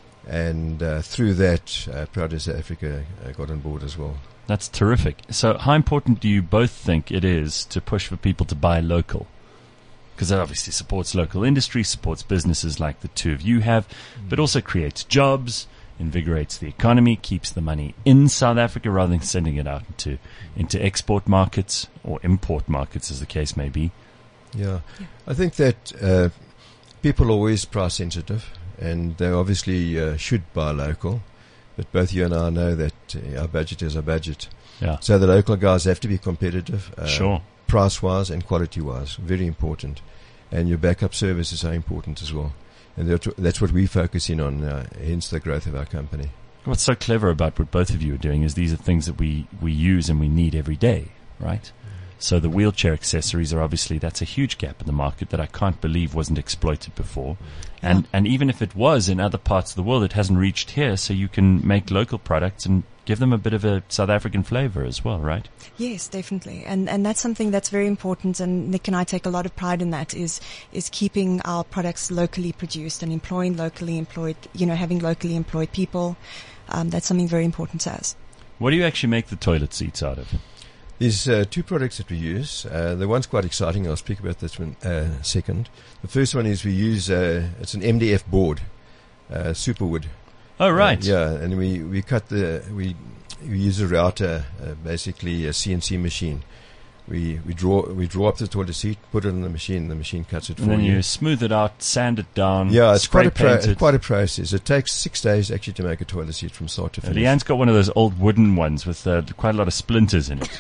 And through that, Proudly South Africa got on board as well. That's terrific. So how important do you both think it is to push for people to buy local? Because that obviously supports local industry, supports businesses like the two of you have, but also creates jobs, invigorates the economy, keeps the money in South Africa rather than sending it out into export markets or import markets, as the case may be. Yeah. I think that people are always price sensitive, and they obviously should buy local. But both you and I know that our budget is our budget. Yeah. So the local guys have to be competitive. Sure. Price-wise and quality-wise, very important. And your backup services are important as well. And that's what we focus in on, hence the growth of our company. What's so clever about what both of you are doing is these are things that we use and we need every day, right? So the wheelchair accessories are obviously, that's a huge gap in the market that I can't believe wasn't exploited before. And even if it was in other parts of the world, it hasn't reached here, so you can make local products and give them a bit of a South African flavor as well, right? Yes, definitely. And that's something that's very important, and Nick and I take a lot of pride in that, is keeping our products locally produced and employing locally employed, having locally employed people. That's something very important to us. What do you actually make the toilet seats out of? There's two products that we use. The one's quite exciting. I'll speak about this one second. The first one is we use it's an MDF board, superwood. Oh, right. Yeah, and we cut we use a router, basically a CNC machine. We draw up the toilet seat, put it on the machine cuts it for you. And then you smooth it out, sand it down. Yeah, it's quite a process. It takes 6 days actually to make a toilet seat from start to finish. Leanne's got one of those old wooden ones with quite a lot of splinters in it.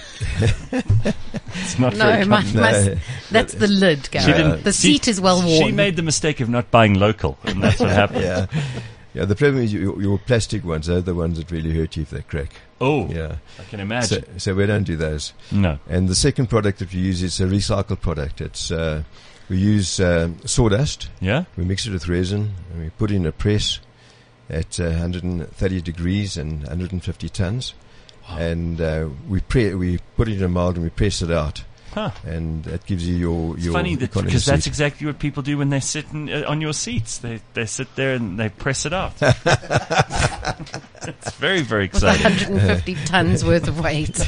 It's not very comfortable. That's the lid, Gary. The seat is well worn. She made the mistake of not buying local, and that's what happened. Yeah, the problem is your plastic ones, they're the ones that really hurt you if they crack. Oh, yeah. I can imagine. So we don't do those. No. And the second product that we use is a recycled product. It's we use sawdust. Yeah. We mix it with resin, and we put it in a press at 130 degrees and 150 tons. Wow. And we put it in a mold and we press it out. and that gives you your It's funny economy because that's seat. exactly what people do when they're sitting on your seats. They sit there and they press it out. It's very, very With exciting. 150 tons worth of weight.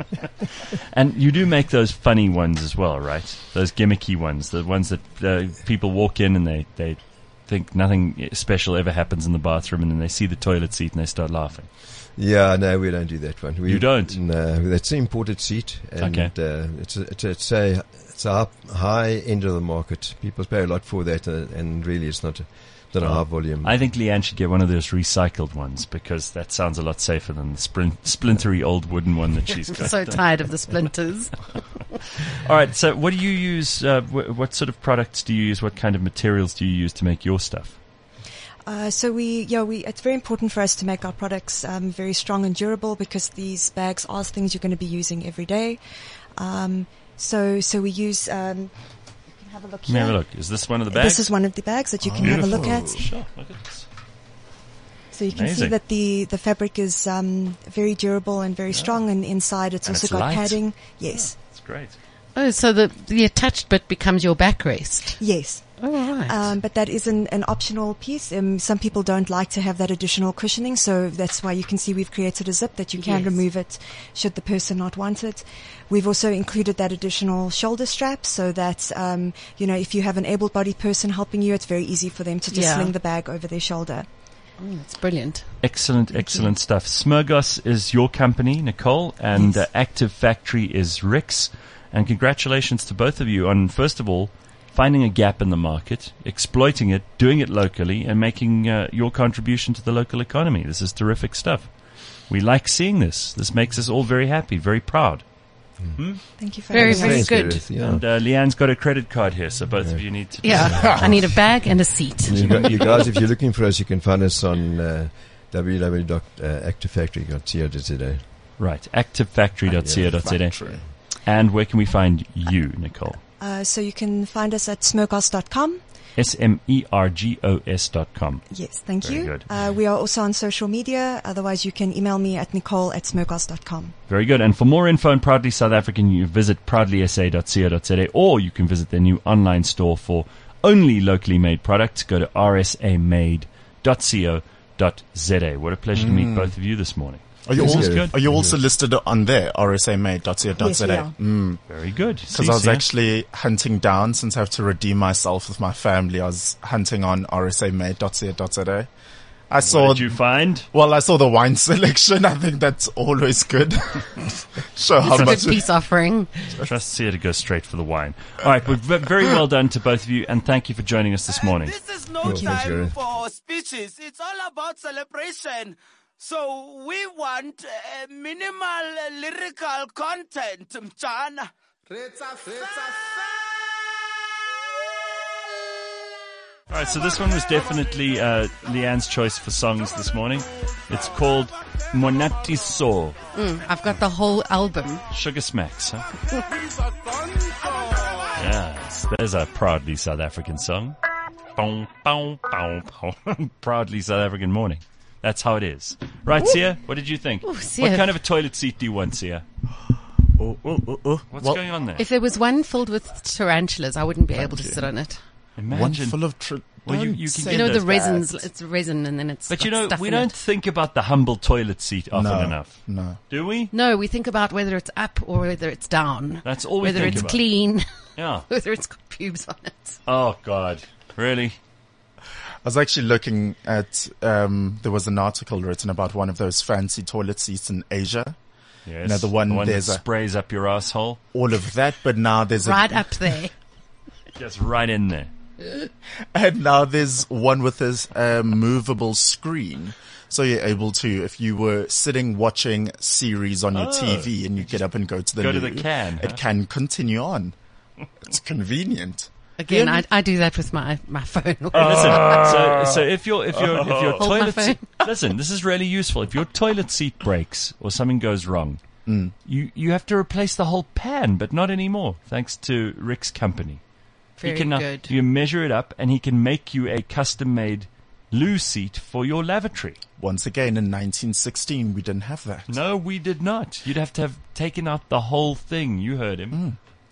And you do make those funny ones as well, right? Those gimmicky ones, the ones that people walk in and they think nothing special ever happens in the bathroom, and then they see the toilet seat and they start laughing. Yeah, no, we don't do that one. You don't? No, that's an imported seat, and Okay. it's a high end of the market. People pay a lot for that, and really, it's not a high volume. I think Leanne should get one of those recycled ones because that sounds a lot safer than the splintery old wooden one that she's got. So tired of the splinters. All right, so what do you use? What sort of products do you use? What kind of materials do you use to make your stuff? So it's very important for us to make our products very strong and durable because these bags are things you're going to be using every day. So we use. You can have a look Let me here. have a look. Is this one of the bags? This is one of the bags that you can have a look at. Sure, look at this. So you can see Amazing. that the fabric is very durable and very strong, and inside it's And also it's got light. padding. Yes, That's great. Oh, so the attached bit becomes your backrest. yes. Oh, right. But that is an optional piece. Some people don't like to have that additional cushioning, so that's why you can see we've created a zip that you can Yes. remove it should the person not want it. We've also included that additional shoulder strap so that, if you have an able-bodied person helping you, it's very easy for them to just Yeah. sling the bag over their shoulder. Oh, that's brilliant. Excellent stuff. Smurgos is your company, Nicole, and Yes. Active Factory is Rick's. And congratulations to both of you on, first of all, finding a gap in the market, exploiting it, doing it locally, and making your contribution to the local economy. This is terrific stuff. We like seeing this. This makes us all very happy, very proud. Thank you for Very, having very us. good. Yeah. And Leanne's got a credit card here, so both of you need to... Yeah, I need a bag and a seat. You guys, if you're looking for us, you can find us on www.activefactory.co.za. Right, activefactory.co.za. Factory. And where can we find you, Nicole? So you can find us at smurgos.com. SMERGOS.com. Yes, thank Very you. good. We are also on social media. Otherwise, you can email me at nicole@smurgos.com. Very good. And for more info on Proudly South African, you visit proudlysa.co.za, or you can visit their new online store for only locally made products. Go to rsamade.co.za. What a pleasure to meet both of you this morning. Are you, Yes, also, good. are you also listed on there, rsamade.co.za? Yes, we are. Very good. Because I was actually hunting down, since I have to redeem myself with my family, I was hunting on rsamade.co.za. I saw, What did you find? well, I saw the wine selection. I think that's always good. Show how Good much. peace offering. Trust Sia to go straight for the wine. All right, well, very well done to both of you, and thank you for joining us this morning. This is no Thank you, time Jerry. for speeches. It's all about celebration. So we want minimal lyrical content, Mchana. All right, so this one was definitely Leanne's choice for songs this morning. It's called Monati So, I've got the whole album. Sugar Smacks. Huh? Yes, there's a proudly South African song. Bow, bow, bow, bow. Proudly South African morning. That's how it is. Right, Sia, what did you think? Sia. What kind of a toilet seat do you want, Sia? What's going on there? If there was one filled with tarantulas, I wouldn't be able to sit on it. One Imagine. full of... Well, you don't can say get You know, the those resins, bags. it's resin and then it's But got you know, stuff we in don't it. think about the humble toilet seat often No, enough. no. Do we? No, we think about whether it's up or whether it's down. That's all we Whether think it's about. clean, Yeah. whether it's got pubes on it. Oh, God. Really? I was actually looking at, there was an article written about one of those fancy toilet seats in Asia. Yes. No, the one that there's a- sprays up your asshole. All of that, but now there's Right up there. Just right in there. and now there's one with this movable screen. So you're able to, if you were sitting watching series on your TV and you get up and go to the Go to loo, the can, it huh? can continue on. It's convenient. Again, I do that with my phone. Listen, so if your my toilet phone. seat, listen, this is really useful. If your toilet seat breaks or something goes wrong, you have to replace the whole pan, but not anymore, thanks to Rick's company. Very he can good. You measure it up, and he can make you a custom-made loo seat for your lavatory. Once again, in 1916, we didn't have that. No, we did not. You'd have to have taken out the whole thing. You heard him.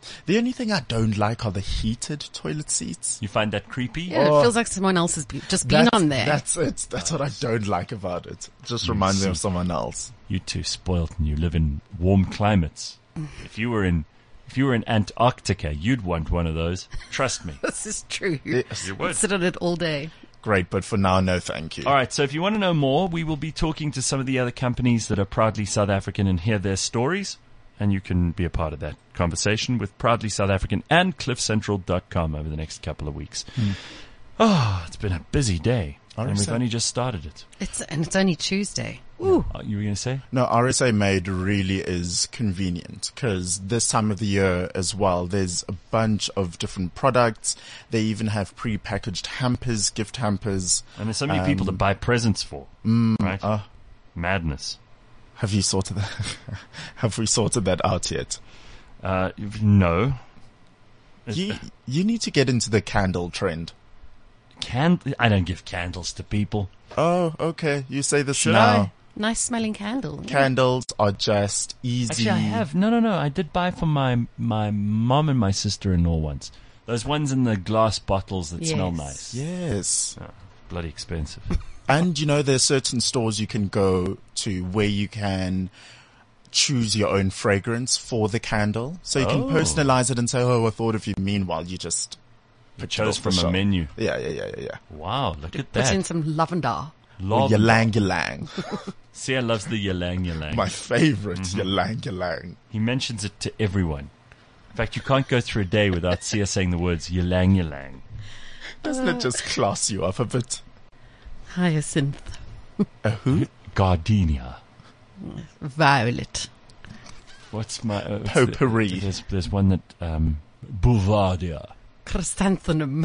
The only thing I don't like are the heated toilet seats. You find that creepy? Yeah, it feels like someone else has just been on there. That's it. That's what I don't like about it. It just reminds me of someone else. You too spoilt, and you live in warm climates. If you were in Antarctica, you'd want one of those. Trust me. This is true. Yes. You would. Sit on it all day. Great, but for now, no thank you. All right, so if you want to know more, we will be talking to some of the other companies that are proudly South African and hear their stories. And you can be a part of that conversation with Proudly South African and cliffcentral.com over the next couple of weeks. Oh, it's been a busy day. And we've only just started it. It's only Tuesday. Ooh. You were going to say? No, RSA Made really is convenient because this time of the year as well, there's a bunch of different products. They even have pre-packaged hampers, gift hampers. And there's so many people to buy presents for. Right? Madness. Have you sorted that? Have we sorted that out yet? No. You need to get into the candle trend. I don't give candles to people. Oh, okay. You say this Should now. I? Nice smelling candle. Yeah. Candles are just easy. Actually, I have. No. I did buy for my mom and my sister-in-law once. Those ones in the glass bottles that smell nice. Yes. Oh, bloody expensive. And there's certain stores you can go to where you can choose your own fragrance for the candle. So you can personalize it and say, I thought of you. Meanwhile, you just chose from a menu. Yeah. Wow, look at that. Put in some lavender. Ylang. Sia loves the ylang. My favorite, ylang. He mentions it to everyone. In fact, you can't go through a day without Sia saying the words ylang. Doesn't it just class you up a bit? Hyacinth. A who? Gardenia. Violet. What's my... Potpourri. There's one that... Bouvardia. Chrysanthemum.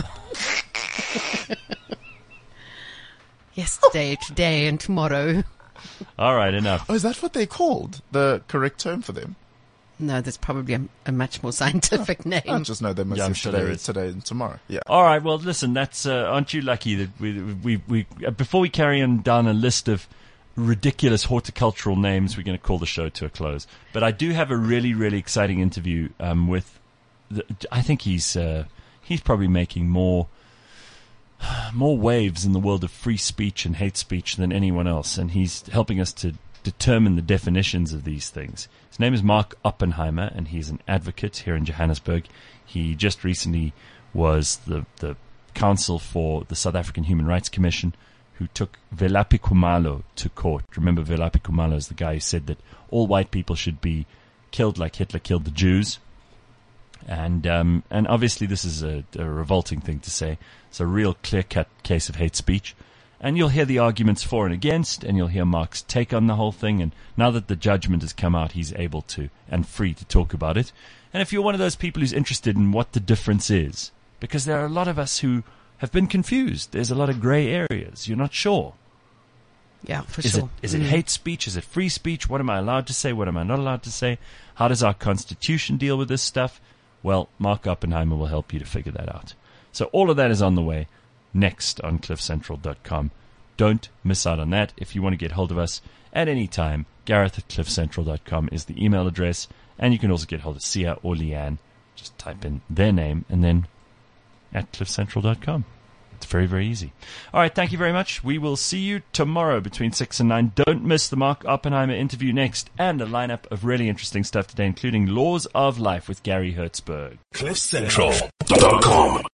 Yesterday, today, and tomorrow. All right, enough. Oh, is that what they're called? The correct term for them? No, there's probably a much more scientific name. I just know they must I'm have sure there is. today and tomorrow. Yeah. All right, well, listen, that's aren't you lucky that we before we carry on down a list of ridiculous horticultural names, we're going to call the show to a close. But I do have a really, really exciting interview with. I think he's probably making more waves in the world of free speech and hate speech than anyone else, and he's helping us to determine the definitions of these things. His name is Mark Oppenheimer, and he's an advocate here in Johannesburg. He just recently was the counsel for the South African Human Rights Commission, who took Velaphi Khumalo to court. Remember, Velaphi Khumalo is the guy who said that all white people should be killed like Hitler killed the Jews. And obviously this is a revolting thing to say. It's a real clear-cut case of hate speech. And you'll hear the arguments for and against, and you'll hear Mark's take on the whole thing. And now that the judgment has come out, he's able to and free to talk about it. And if you're one of those people who's interested in what the difference is, because there are a lot of us who have been confused. There's a lot of gray areas. You're not sure. Yeah, for sure. Is it hate speech? Is it free speech? What am I allowed to say? What am I not allowed to say? How does our Constitution deal with this stuff? Well, Mark Oppenheimer will help you to figure that out. So all of that is on the way next on cliffcentral.com. Don't miss out on that. If you want to get hold of us at any time, Gareth@cliffcentral.com is the email address. And you can also get hold of Sia or Leanne. Just type in their name and then at cliffcentral.com. It's very, very easy. All right, thank you very much. We will see you tomorrow between 6 and 9. Don't miss the Mark Oppenheimer interview next, and a lineup of really interesting stuff today, including Laws of Life with Gary Hertzberg. cliffcentral.com